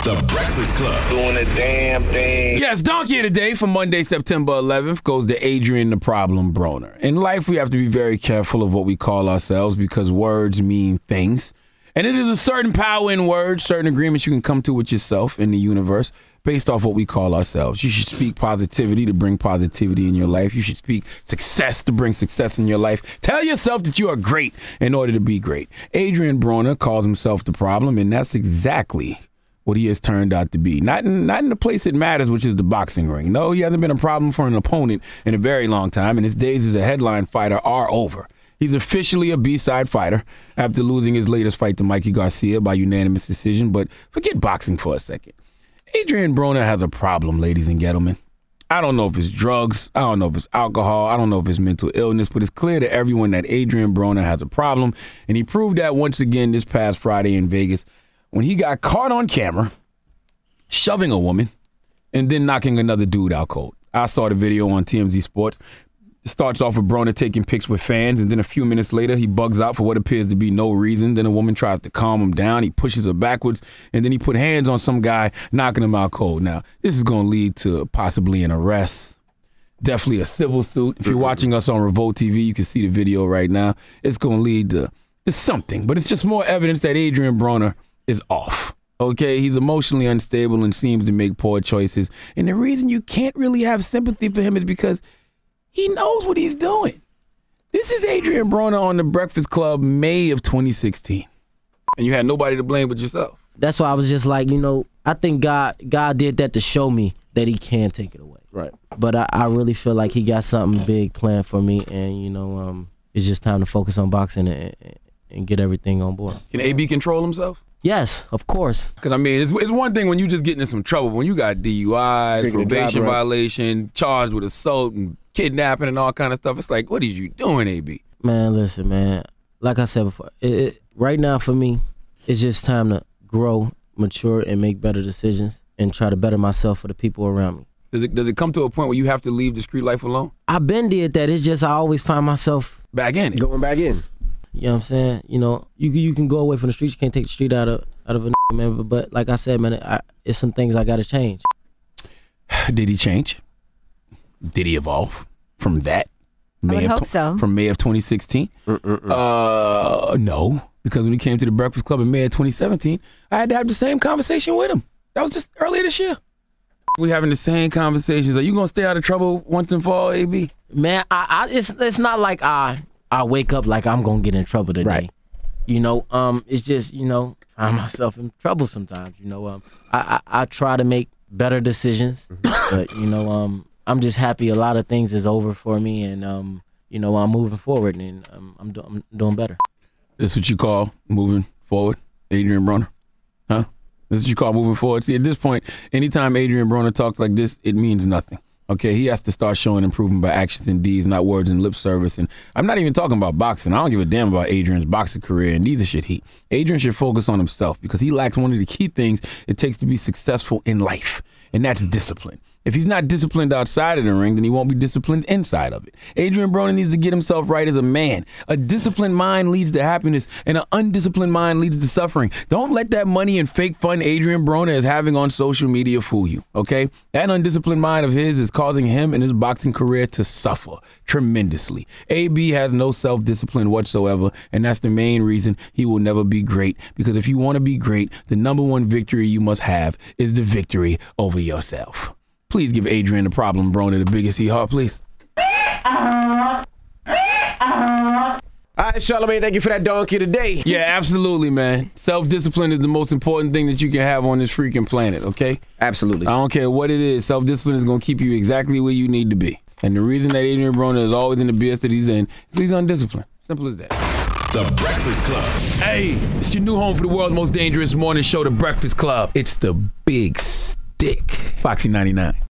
The Breakfast Club. Doing the damn thing. Yes, Donkey of the Day for Monday, September 11th goes to Adrian the Problem Broner. In life, we have to be very careful of what we call ourselves because words mean things. And it is a certain power in words, certain agreements you can come to with yourself in the universe based off what we call ourselves. You should speak positivity to bring positivity in your life. You should speak success to bring success in your life. Tell yourself that you are great in order to be great. Adrian Broner calls himself the problem, and that's exactly what he has turned out to be. Not in the place it matters, which is the boxing ring. No, he hasn't been a problem for an opponent in a very long time, and his days as a headline fighter are over. He's officially a B-side fighter after losing his latest fight to Mikey Garcia by unanimous decision, but forget boxing for a second. Adrian Broner has a problem, ladies and gentlemen. I don't know if it's drugs, I don't know if it's alcohol, I don't know if it's mental illness, but it's clear to everyone that Adrian Broner has a problem, and he proved that once again this past Friday in Vegas when he got caught on camera shoving a woman and then knocking another dude out cold. I saw the video on TMZ Sports. It starts off with Broner taking pics with fans, and then a few minutes later, he bugs out for what appears to be no reason. Then a woman tries to calm him down. He pushes her backwards, and then he put hands on some guy, knocking him out cold. Now, this is going to lead to possibly an arrest, definitely a civil suit. If you're watching us on Revolt TV, you can see the video right now. It's going to lead to something, but it's just more evidence that Adrian Broner is off. Okay, he's emotionally unstable and seems to make poor choices. And the reason you can't really have sympathy for him is because he knows what he's doing. This is Adrian Broner on The Breakfast Club, May of 2016. And you had nobody to blame but yourself. That's why I was just like, I think God did that to show me that he can take it away. Right. But I really feel like he got something big planned for me, and, it's just time to focus on boxing and get everything on board. Can AB control himself? Yes, of course. Because, it's one thing when you just getting in some trouble. When you got DUI, probation violation, charged with assault and kidnapping and all kind of stuff, it's like, what are you doing, AB? Man, listen, man. Like I said before, right now for me, it's just time to grow, mature, and make better decisions and try to better myself for the people around me. Does it come to a point where you have to leave the street life alone? I've been did that. It's just I always find myself back in it. Going back in. You know what I'm saying? You can go away from the streets. You can't take the street out of a man. But like I said, man, it's some things I got to change. Did he change? Did he evolve from that? I would hope so. From May of 2016? No, because when he came to the Breakfast Club in May of 2017, I had to have the same conversation with him. That was just earlier this year. We having the same conversations. Are you gonna stay out of trouble once and for all, AB? Man, it's not like I wake up like I'm gonna get in trouble today. Right. It's just, I find myself in trouble sometimes. I try to make better decisions, but I'm just happy a lot of things is over for me, and I'm moving forward, and I'm doing better. This what you call moving forward, Adrian Broner? Huh? This what you call moving forward? See, at this point, anytime Adrian Broner talks like this, it means nothing. Okay, he has to start showing improvement by actions and deeds, not words and lip service. And I'm not even talking about boxing. I don't give a damn about Adrian's boxing career, and neither should he. Adrian should focus on himself because he lacks one of the key things it takes to be successful in life, and that's discipline. If he's not disciplined outside of the ring, then he won't be disciplined inside of it. Adrian Broner needs to get himself right as a man. A disciplined mind leads to happiness, and an undisciplined mind leads to suffering. Don't let that money and fake fun Adrian Broner is having on social media fool you, okay? That undisciplined mind of his is causing him and his boxing career to suffer tremendously. AB has no self-discipline whatsoever, and that's the main reason he will never be great. Because if you want to be great, the number one victory you must have is the victory over yourself. Please give Adrian the Problem Broner the biggest hee-haw, please. All right, Charlamagne, thank you for that donkey today. Yeah, absolutely, man. Self-discipline is the most important thing that you can have on this freaking planet, okay? Absolutely. I don't care what it is. Self-discipline is going to keep you exactly where you need to be. And the reason that Adrian Broner is always in the BS that he's in is he's undisciplined. Simple as that. The Breakfast Club. Hey, it's your new home for the world's most dangerous morning show, The Breakfast Club. It's the Big Stick. Foxy 99.